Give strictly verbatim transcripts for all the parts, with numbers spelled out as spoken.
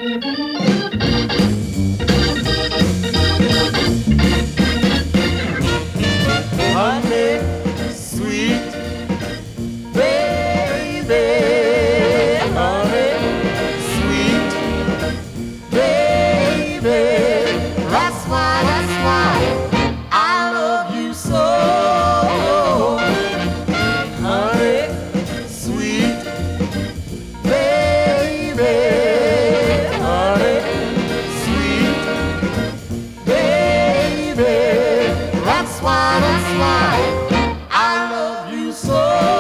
Honey, sweet baby, honey, sweet baby. That's why, that's why I love you so. Honey, sweet baby, honey, sweet baby. That's why, that's why I love you so.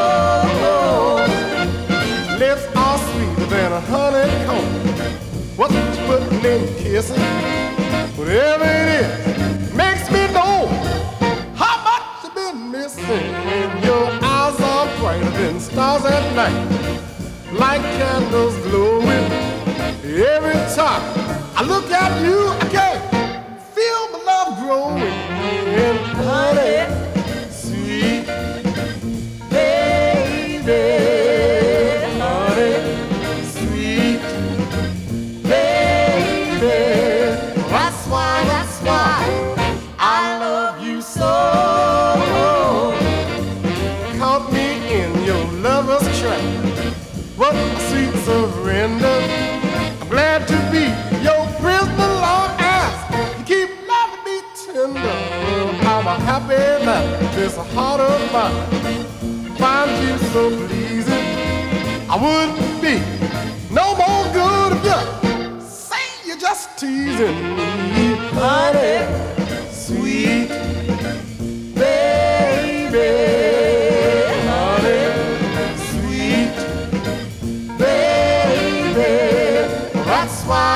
Lips are sweeter than a honeycomb. What you putting in kissing? Whatever it is, makes me know how much you've been missing. And your eyes are brighter than stars at night, like candles glowing. Every time I look at you, I can't feel my love growing. And honey, sweet baby, honey, sweet baby. That's why, that's why I love you so. Caught me in your lover's trap. What a sweet surrender. I'm glad to be your prisoner, long as you keep loving me tender. I'm a happy man, this heart of mine finds you so pleasing. I wouldn't be no more good if you say you're just teasing me. Honey, sweet baby, honey, sweet baby. That's why